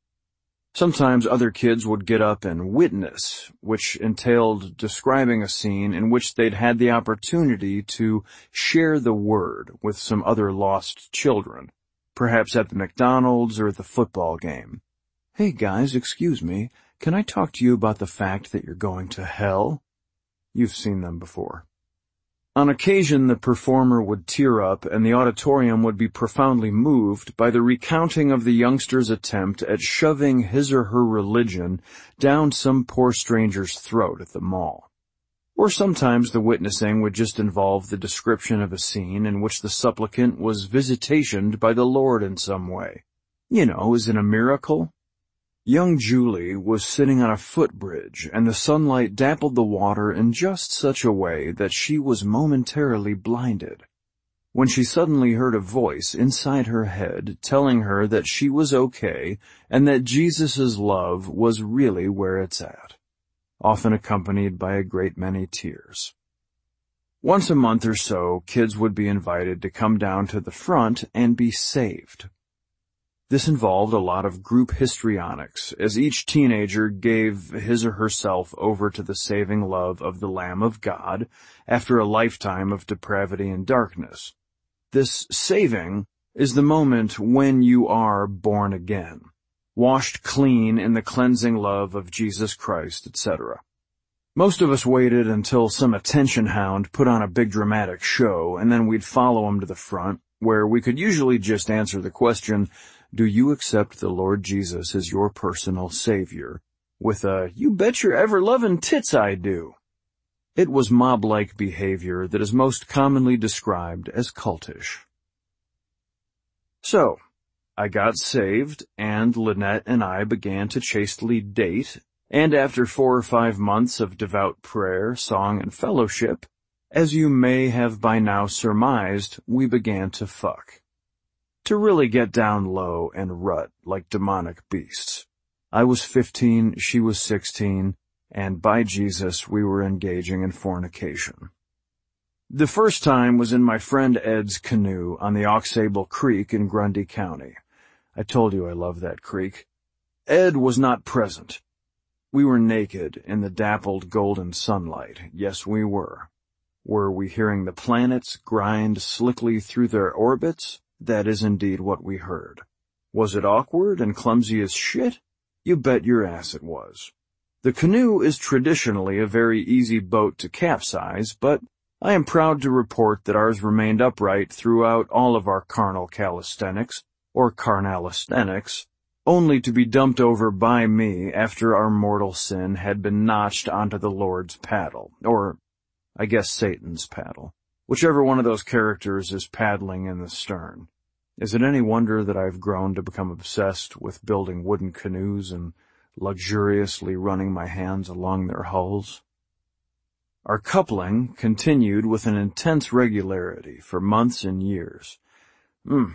Sometimes other kids would get up and witness, which entailed describing a scene in which they'd had the opportunity to share the word with some other lost children, perhaps at the McDonald's or at the football game. Hey guys, excuse me, can I talk to you about the fact that you're going to hell? You've seen them before. On occasion, the performer would tear up and the auditorium would be profoundly moved by the recounting of the youngster's attempt at shoving his or her religion down some poor stranger's throat at the mall. Or sometimes the witnessing would just involve the description of a scene in which the supplicant was visitationed by the Lord in some way. You know, is it a miracle? Young Julie was sitting on a footbridge, and the sunlight dappled the water in just such a way that she was momentarily blinded, when she suddenly heard a voice inside her head telling her that she was okay and that Jesus' love was really where it's at, often accompanied by a great many tears. Once a month or so, kids would be invited to come down to the front and be saved. This involved a lot of group histrionics, as each teenager gave his or herself over to the saving love of the Lamb of God after a lifetime of depravity and darkness. This saving is the moment when you are born again, washed clean in the cleansing love of Jesus Christ, et cetera. Most of us waited until some attention hound put on a big dramatic show, and then we'd follow him to the front, where we could usually just answer the question, do you accept the Lord Jesus as your personal Savior? With a, you bet your ever-loving tits I do. It was mob-like behavior that is most commonly described as cultish. So, I got saved, and Lynette and I began to chastely date, and after four or five months of devout prayer, song, and fellowship, as you may have by now surmised, we began to fuck. To really get down low and rut like demonic beasts. I was fifteen, she was sixteen, and by Jesus, we were engaging in fornication. The first time was in my friend Ed's canoe on the Aux Sable Creek in Grundy County. I told you I love that creek. Ed was not present. We were naked in the dappled golden sunlight. Yes, we were. Were we hearing the planets grind slickly through their orbits? That is indeed what we heard. Was it awkward and clumsy as shit? You bet your ass it was. The canoe is traditionally a very easy boat to capsize, but I am proud to report that ours remained upright throughout all of our carnal calisthenics, or carnalisthenics, only to be dumped over by me after our mortal sin had been notched onto the Lord's paddle, or I guess Satan's paddle, whichever one of those characters is paddling in the stern. Is it any wonder that I've grown to become obsessed with building wooden canoes and luxuriously running my hands along their hulls? Our coupling continued with an intense regularity for months and years. Mm.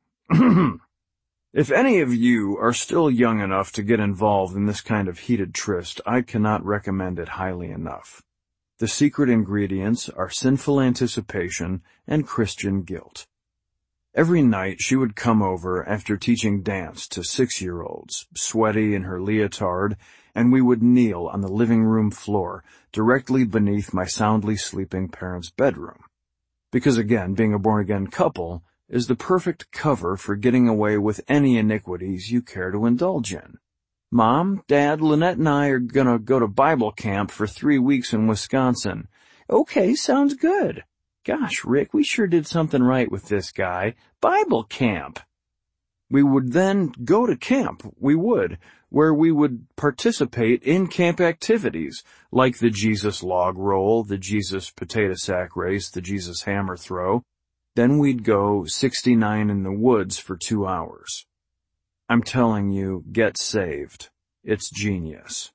If any of you are still young enough to get involved in this kind of heated tryst, I cannot recommend it highly enough. The secret ingredients are sinful anticipation and Christian guilt. Every night she would come over after teaching dance to six-year-olds, sweaty in her leotard, and we would kneel on the living room floor directly beneath my soundly sleeping parents' bedroom. Because again, being a born-again couple is the perfect cover for getting away with any iniquities you care to indulge in. Mom, Dad, Lynette and I are gonna go to Bible camp for three weeks in Wisconsin. Okay, sounds good. Gosh, Rick, we sure did something right with this guy. Bible camp. We would then go to camp, we would, where we would participate in camp activities, like the Jesus log roll, the Jesus potato sack race, the Jesus hammer throw. Then we'd go sixty-nine in the woods for two hours. I'm telling you, get saved. It's genius.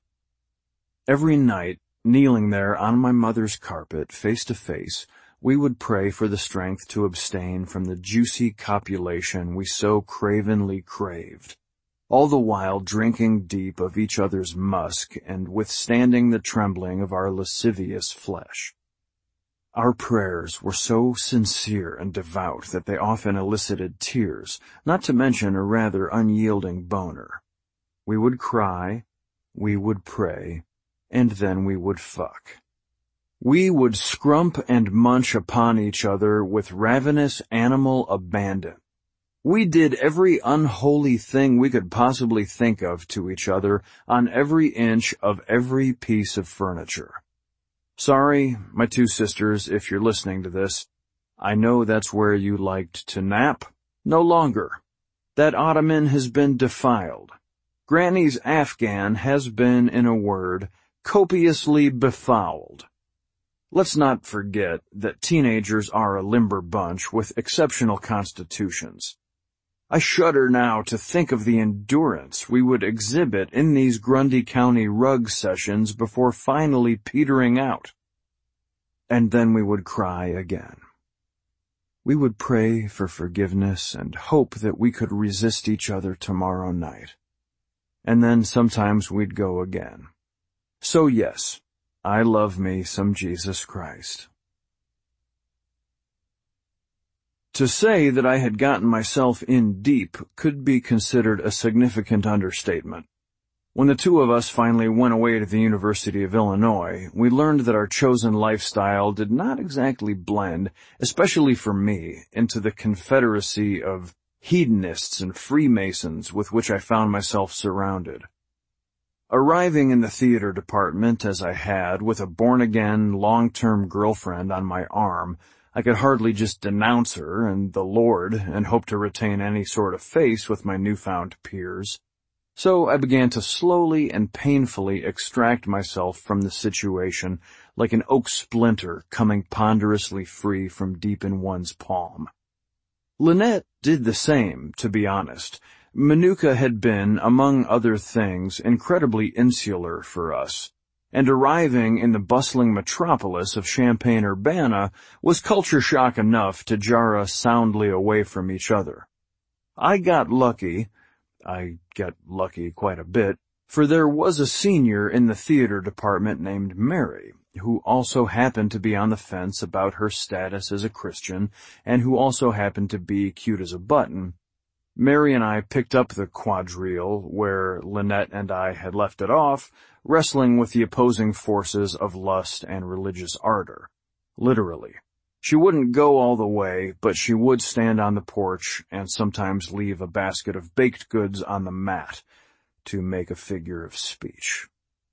Every night, kneeling there on my mother's carpet, face to face, we would pray for the strength to abstain from the juicy copulation we so cravenly craved, all the while drinking deep of each other's musk and withstanding the trembling of our lascivious flesh. Our prayers were so sincere and devout that they often elicited tears, not to mention a rather unyielding boner. We would cry, we would pray, and then we would fuck. We would scrump and munch upon each other with ravenous animal abandon. We did every unholy thing we could possibly think of to each other on every inch of every piece of furniture. Sorry, my two sisters, if you're listening to this. I know that's where you liked to nap. No longer. That ottoman has been defiled. Granny's Afghan has been, in a word, copiously befouled. Let's not forget that teenagers are a limber bunch with exceptional constitutions. I shudder now to think of the endurance we would exhibit in these Grundy County rug sessions before finally petering out. And then we would cry again. We would pray for forgiveness and hope that we could resist each other tomorrow night. And then sometimes we'd go again. So yes, I love me some Jesus Christ. To say that I had gotten myself in deep could be considered a significant understatement. When the two of us finally went away to the University of Illinois, we learned that our chosen lifestyle did not exactly blend, especially for me, into the confederacy of hedonists and Freemasons with which I found myself surrounded. Arriving in the theater department as I had, with a born-again, long-term girlfriend on my arm, I could hardly just denounce her and the Lord and hope to retain any sort of face with my newfound peers. So I began to slowly and painfully extract myself from the situation like an oak splinter coming ponderously free from deep in one's palm. Lynette did the same, to be honest. Manuka had been, among other things, incredibly insular for us, and arriving in the bustling metropolis of Champaign-Urbana was culture shock enough to jar us soundly away from each other. I got lucky, I got lucky quite a bit, for there was a senior in the theater department named Mary, who also happened to be on the fence about her status as a Christian, and who also happened to be cute as a button. Mary and I picked up the quadrille where Lynette and I had left it off, wrestling with the opposing forces of lust and religious ardor. Literally. She wouldn't go all the way, but she would stand on the porch and sometimes leave a basket of baked goods on the mat to make a figure of speech.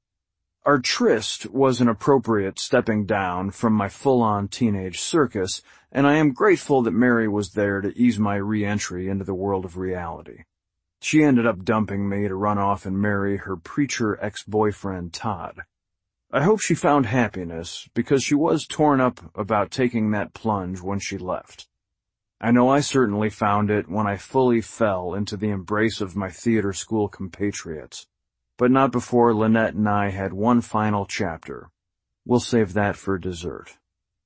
Our tryst was an appropriate stepping down from my full-on teenage circus, and I am grateful that Mary was there to ease my re-entry into the world of reality. She ended up dumping me to run off and marry her preacher ex-boyfriend Todd. I hope she found happiness, because she was torn up about taking that plunge when she left. I know I certainly found it when I fully fell into the embrace of my theater school compatriots, but not before Lynette and I had one final chapter. We'll save that for dessert.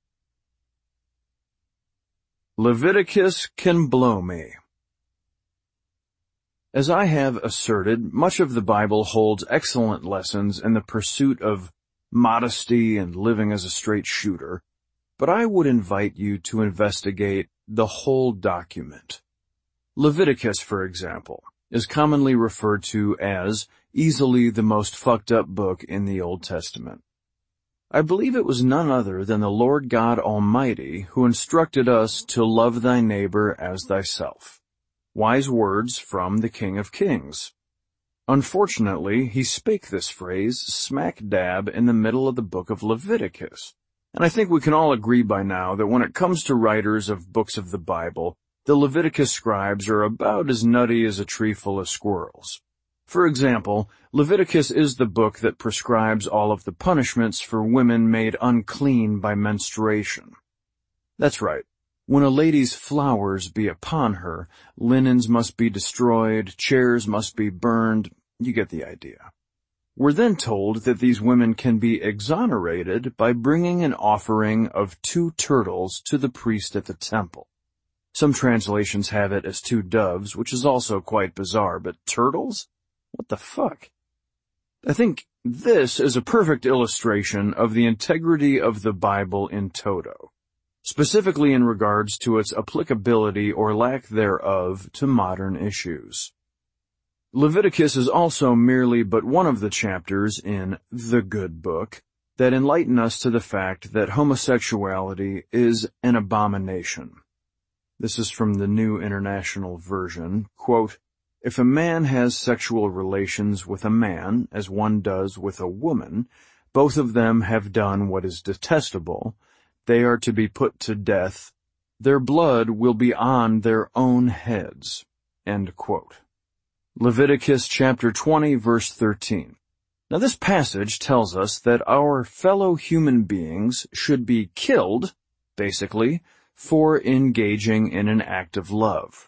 Leviticus can blow me. As I have asserted, much of the Bible holds excellent lessons in the pursuit of modesty and living as a straight shooter, but I would invite you to investigate the whole document. Leviticus, for example, is commonly referred to as easily the most fucked up book in the Old Testament. I believe it was none other than the Lord God Almighty who instructed us to love thy neighbor as thyself. Wise words from the King of Kings. Unfortunately, he spake this phrase smack dab in the middle of the book of Leviticus. And I think we can all agree by now that when it comes to writers of books of the Bible, the Leviticus scribes are about as nutty as a tree full of squirrels. For example, Leviticus is the book that prescribes all of the punishments for women made unclean by menstruation. That's right. When a lady's flowers be upon her, linens must be destroyed, chairs must be burned. You get the idea. We're then told that these women can be exonerated by bringing an offering of two turtles to the priest at the temple. Some translations have it as two doves, which is also quite bizarre, but turtles? What the fuck? I think this is a perfect illustration of the integrity of the Bible in toto, specifically in regards to its applicability or lack thereof to modern issues. Leviticus is also merely but one of the chapters in the Good Book that enlighten us to the fact that homosexuality is an abomination. This is from the New International Version. Quote, if a man has sexual relations with a man, as one does with a woman, both of them have done what is detestable. They are to be put to death. Their blood will be on their own heads. End quote. Leviticus chapter twenty, verse thirteen. Now this passage tells us that our fellow human beings should be killed, basically, for engaging in an act of love.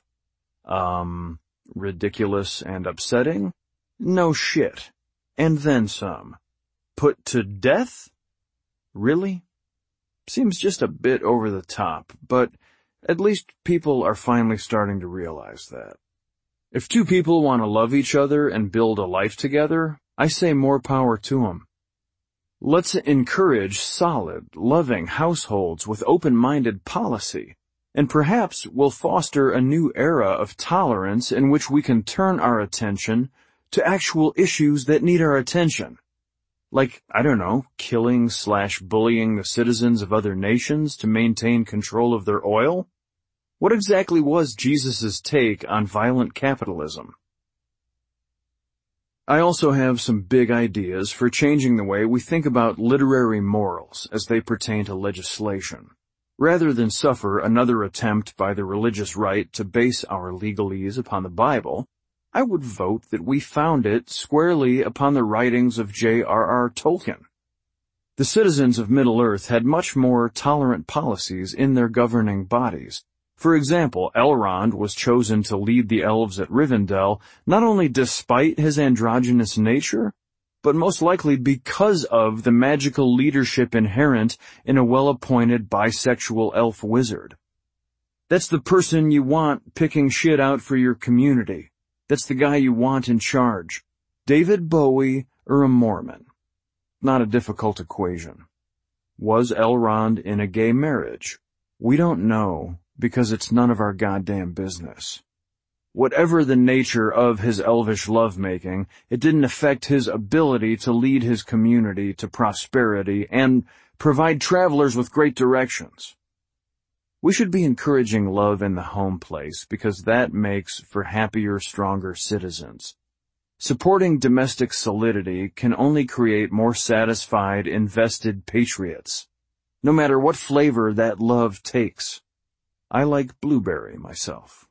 Um... Ridiculous and upsetting? No shit. And then some. Put to death? Really? Seems just a bit over the top, but at least people are finally starting to realize that. If two people want to love each other and build a life together, I say more power to them. Let's encourage solid, loving households with open-minded policy. And perhaps we'll foster a new era of tolerance in which we can turn our attention to actual issues that need our attention. Like, I don't know, killing slash bullying the citizens of other nations to maintain control of their oil? What exactly was Jesus' take on violent capitalism? I also have some big ideas for changing the way we think about literary morals as they pertain to legislation. Rather than suffer another attempt by the religious right to base our legalese upon the Bible, I would vote that we found it squarely upon the writings of J R R Tolkien. The citizens of Middle-earth had much more tolerant policies in their governing bodies. For example, Elrond was chosen to lead the elves at Rivendell not only despite his androgynous nature, but most likely because of the magical leadership inherent in a well-appointed bisexual elf wizard. That's the person you want picking shit out for your community. That's the guy you want in charge. David Bowie or a Mormon. Not a difficult equation. Was Elrond in a gay marriage? We don't know, because it's none of our goddamn business. Whatever the nature of his elvish lovemaking, it didn't affect his ability to lead his community to prosperity and provide travelers with great directions. We should be encouraging love in the home place because that makes for happier, stronger citizens. Supporting domestic solidity can only create more satisfied, invested patriots, no matter what flavor that love takes. I like blueberry myself.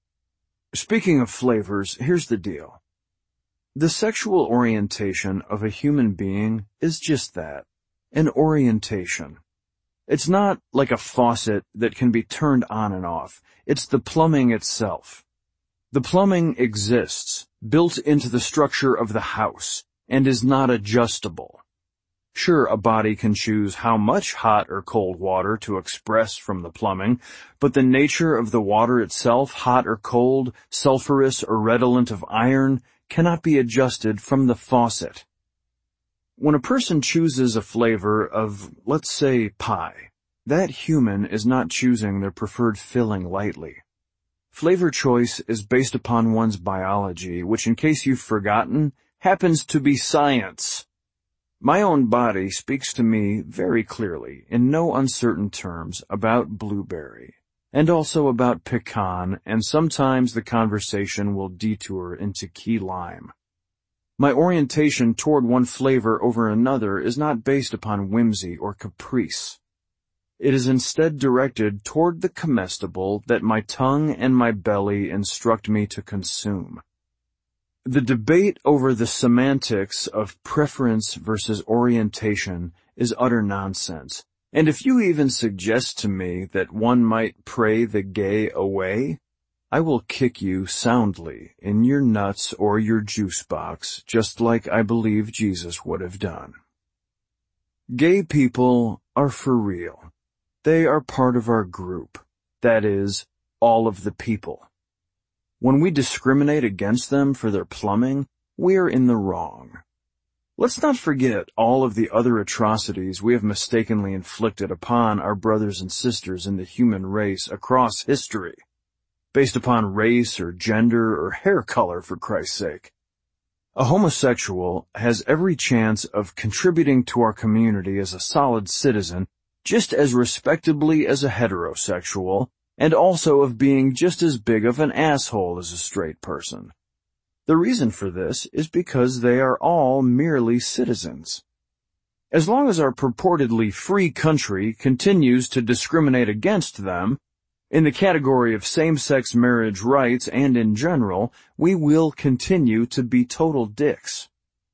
Speaking of flavors, here's the deal. The sexual orientation of a human being is just that, an orientation. It's not like a faucet that can be turned on and off. It's the plumbing itself. The plumbing exists, built into the structure of the house, and is not adjustable. Sure, a body can choose how much hot or cold water to express from the plumbing, but the nature of the water itself, hot or cold, sulfurous or redolent of iron, cannot be adjusted from the faucet. When a person chooses a flavor of, let's say, pie, that human is not choosing their preferred filling lightly. Flavor choice is based upon one's biology, which, in case you've forgotten, happens to be science. My own body speaks to me very clearly, in no uncertain terms, about blueberry, and also about pecan, and sometimes the conversation will detour into key lime. My orientation toward one flavor over another is not based upon whimsy or caprice. It is instead directed toward the comestible that my tongue and my belly instruct me to consume. The debate over the semantics of preference versus orientation is utter nonsense, and if you even suggest to me that one might pray the gay away, I will kick you soundly in your nuts or your juice box, just like I believe Jesus would have done. Gay people are for real. They are part of our group, that is, all of the people. When we discriminate against them for their plumbing, we are in the wrong. Let's not forget all of the other atrocities we have mistakenly inflicted upon our brothers and sisters in the human race across history, based upon race or gender or hair color, for Christ's sake. A homosexual has every chance of contributing to our community as a solid citizen just as respectably as a heterosexual, and also of being just as big of an asshole as a straight person. The reason for this is because they are all merely citizens. As long as our purportedly free country continues to discriminate against them, in the category of same-sex marriage rights and in general, we will continue to be total dicks.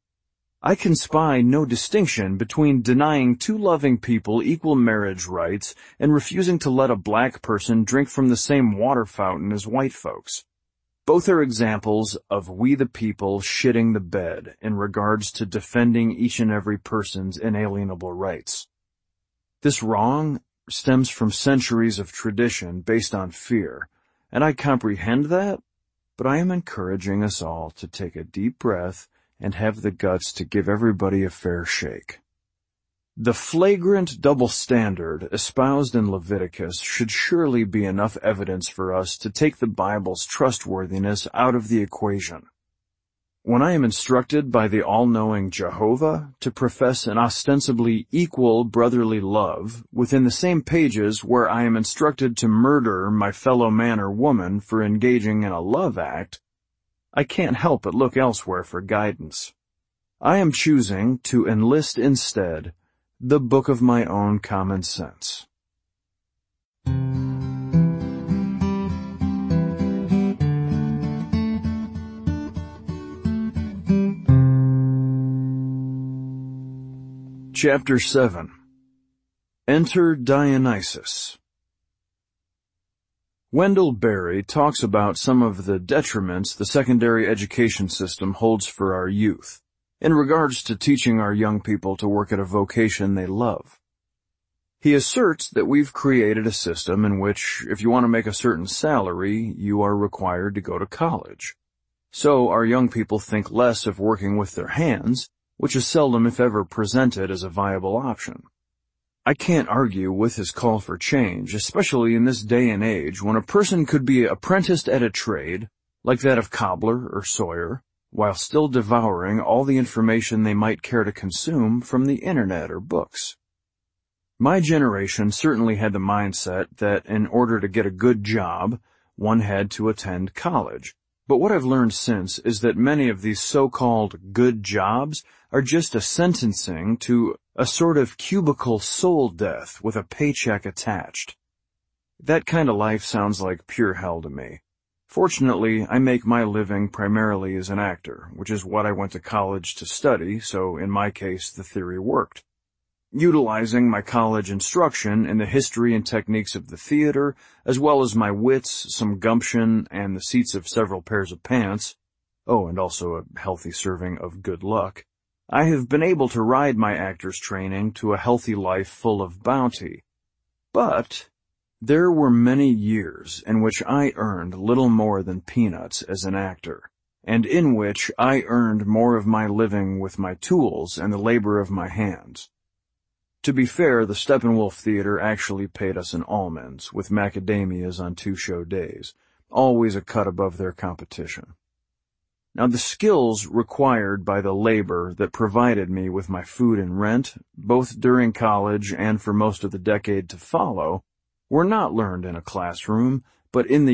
I can spy no distinction between denying two loving people equal marriage rights and refusing to let a black person drink from the same water fountain as white folks. Both are examples of we the people shitting the bed in regards to defending each and every person's inalienable rights. This wrong stems from centuries of tradition based on fear, and I comprehend that, but I am encouraging us all to take a deep breath and have the guts to give everybody a fair shake. The flagrant double standard espoused in Leviticus should surely be enough evidence for us to take the Bible's trustworthiness out of the equation. When I am instructed by the all-knowing Jehovah to profess an ostensibly equal brotherly love within the same pages where I am instructed to murder my fellow man or woman for engaging in a love act, I can't help but look elsewhere for guidance. I am choosing to enlist instead the book of my own common sense. Chapter seven. Enter Dionysus. Wendell Berry talks about some of the detriments the secondary education system holds for our youth, in regards to teaching our young people to work at a vocation they love. He asserts that we've created a system in which, if you want to make a certain salary, you are required to go to college. So our young people think less of working with their hands, which is seldom if ever presented as a viable option. I can't argue with his call for change, especially in this day and age when a person could be apprenticed at a trade, like that of cobbler or sawyer, while still devouring all the information they might care to consume from the internet or books. My generation certainly had the mindset that in order to get a good job, one had to attend college. But what I've learned since is that many of these so-called good jobs are just a sentencing to a sort of cubicle soul death with a paycheck attached. That kind of life sounds like pure hell to me. Fortunately, I make my living primarily as an actor, which is what I went to college to study, so in my case the theory worked. Utilizing my college instruction in the history and techniques of the theater, as well as my wits, some gumption, and the seats of several pairs of pants, oh, and also a healthy serving of good luck, I have been able to ride my actor's training to a healthy life full of bounty. But there were many years in which I earned little more than peanuts as an actor, and in which I earned more of my living with my tools and the labor of my hands. To be fair, the Steppenwolf Theater actually paid us in almonds, with macadamias on two show days, always a cut above their competition. Now, the skills required by the labor that provided me with my food and rent, both during college and for most of the decade to follow, were not learned in a classroom, but in the